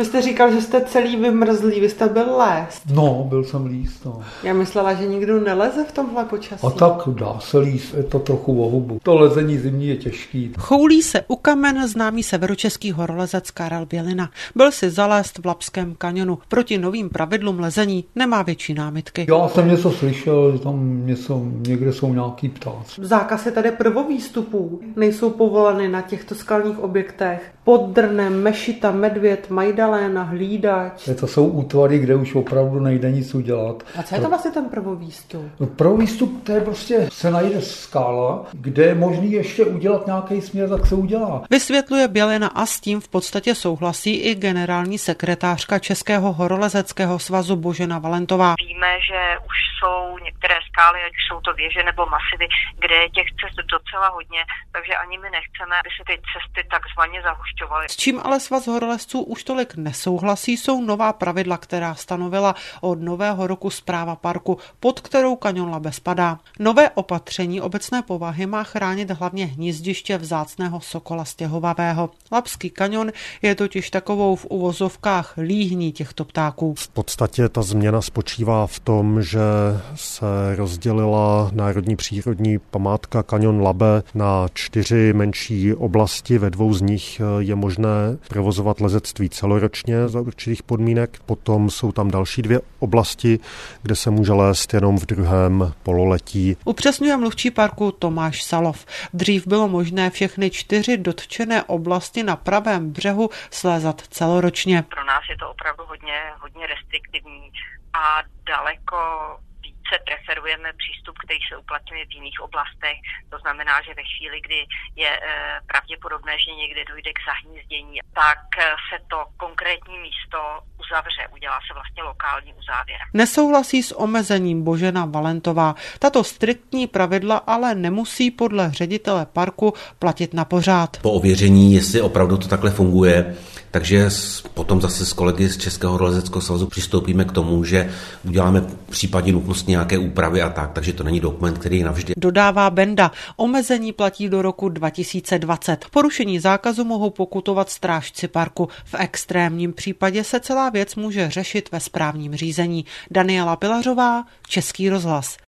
Vy jste říkal, že jste celý vymrzlý, vy jste byl lézt. No, byl jsem líst, no. Já myslela, že nikdo neleze v tomhle počasí. A tak dá se líst, je to trochu o hubu. To lezení zimní je těžký. Choulí se u kamen známý severočeský horolezec Karel Bělina. Byl si zalézt v Labském kanionu. Proti novým pravidlům lezení nemá větší námitky. Já jsem něco slyšel, že tam někde jsou nějaký ptáci. Zákaz je tady prvovýstupů. Nejsou povoleny na těchto skalních objektech. Pod Drnem, Mešita, Medvěd, Majdaléna, Hlídač. To jsou útvary, kde už opravdu nejde nic udělat. A co je to vlastně ten prvovýstup? No, prvovýstup, to je prostě, se najde skála, kde je možný ještě udělat nějaký směr, tak se udělá. Vysvětluje Bělina a s tím v podstatě souhlasí i generální sekretářka Českého horolezeckého svazu Božena Valentová. Víme, že už jsou některé skály, ať už jsou to věže nebo masivy, kde je těch cest docela hodně, takže ani my nechceme, aby se ty cesty takzvaně zahušťovaly. S čím ale svaz horolezců už tolik nesouhlasí, jsou nová pravidla, která stanovila od nového roku správa parku, pod kterou kaňon Labe spadá. Nové opatření obecné povahy má chránit hlavně hnízdiště vzácného sokola stěhovavého. Labský kaňon je totiž takovou v uvozovkách líhní těchto ptáků. V podstatě ta změna spočívá v tom, že se rozdělila národní přírodní památka kaňon Labe na 4 menší oblasti. Ve 2 z nich je možné provozovat lezectví celoročně za určitých podmínek. Potom jsou tam další 2 oblasti, kde se může lézt jenom v druhém pololetí. Upřesňuje mluvčí parku Tomáš Salov. Dřív bylo možné všechny 4 dotčené oblasti na pravém břehu slézat celoročně. Pro nás je to opravdu hodně restriktivní a daleko více preferujeme přístup, který se uplatňuje v jiných oblastech. To znamená, že ve chvíli, kdy je pravděpodobné, že někde dojde k zahnízdění, tak se to konkrétní místo uzavře, udělá se vlastně lokální uzávěra. Nesouhlasí s omezením Božena Valentová. Tato striktní pravidla ale nemusí podle ředitele parku platit na pořád. Po ověření, jestli opravdu to takhle funguje, takže potom zase s kolegy z Českého horolezeckého svazu přistoupíme k tomu, že uděláme v případě nutnosti nějaké úpravy a tak, takže to není dokument, který je navždy. Dodává Benda. Omezení platí do roku 2020. Porušení zákazu mohou pokutovat strážci parku. V extrémním případě se celá věc může řešit ve správním řízení. Daniela Pilařová, Český rozhlas.